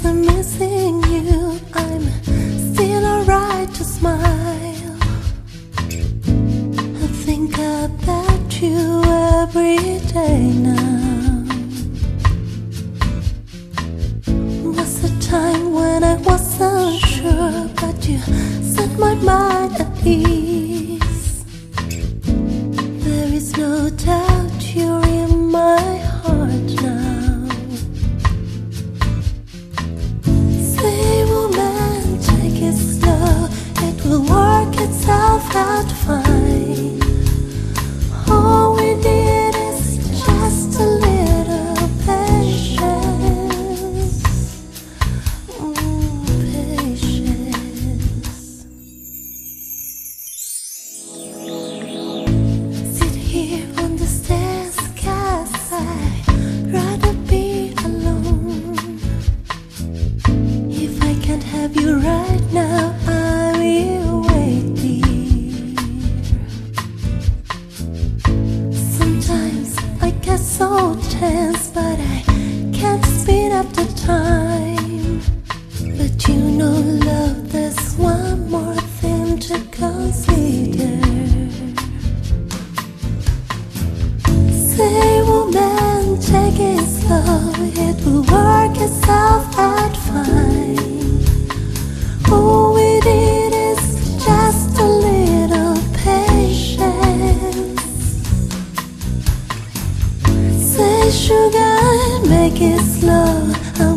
I'm missing you, I'm still alright to smile. I think about you every day now. Was a time when I wasn't sure, but you set my mind at ease. There is no doubt you're in my heart now. Say, woman, take it slow, it will work itself out fine. All we need is just a little patience. Patience. Sit here on the stairs, 'cause I'd rather be alone. If I can't have you right now, I will wait, dear. Sometimes I get so tense, but I can't speed up the time. But you know, love, there's one more thing to consider. Say, woman, take it slow, it will work itself out fine. All we need is just a little patience. Say, sugar, make it slow, I